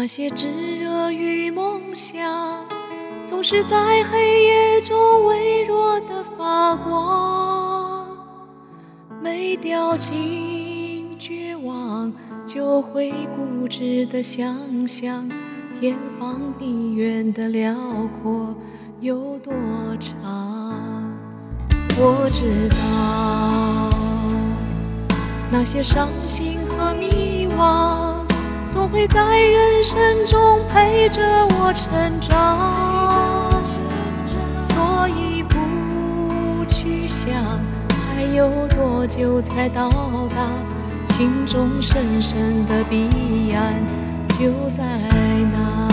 那些炙热与梦想，总是在黑夜中微弱的发光。每掉进绝望，就会固执地想象天方地远的辽阔有多长。我知道那些伤心和迷惘，总会在人生中陪着我成长，所以不去想还有多久才到达，心中深深的彼岸就在那。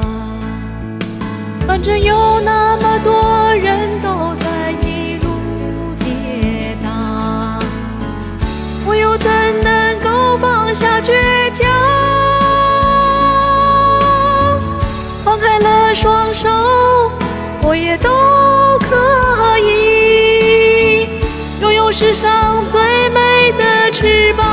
反正有那么多人都在一路跌宕，我又怎能够放下倔强？放开了双手，我也都可以拥有世上最美的翅膀。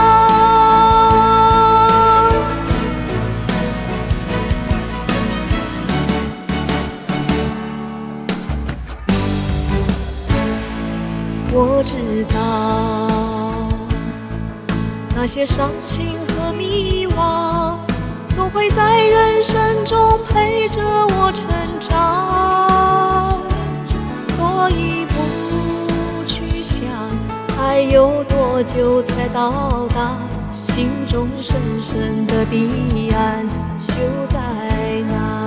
我知道那些伤心和迷惘，总会在人生中陪着我成长，所以不去想还有多久才到达，心中深深的彼岸就在那。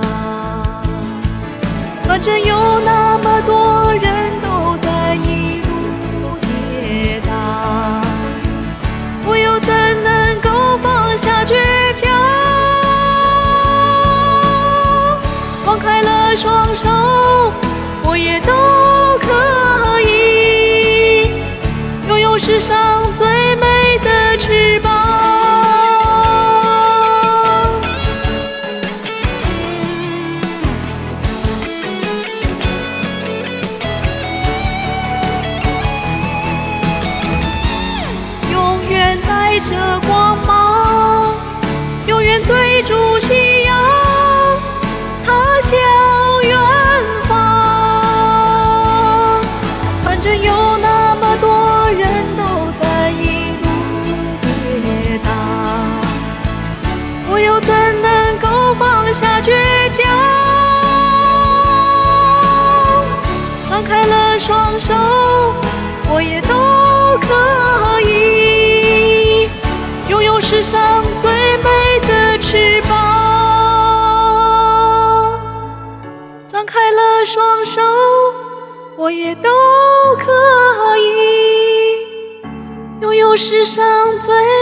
反正有那么多人都在一路跌宕，我又怎能够放下倔强？放开了双手，我也都可以拥有世上最美的翅膀。永远带着光芒，永远追逐夕阳，踏向远方。反正有那么多人都在一路跌宕，我又怎能够放下倔强？张开了双手，我也都可以拥有世上最美的翅膀。张开了双手，我也都可以拥有世上最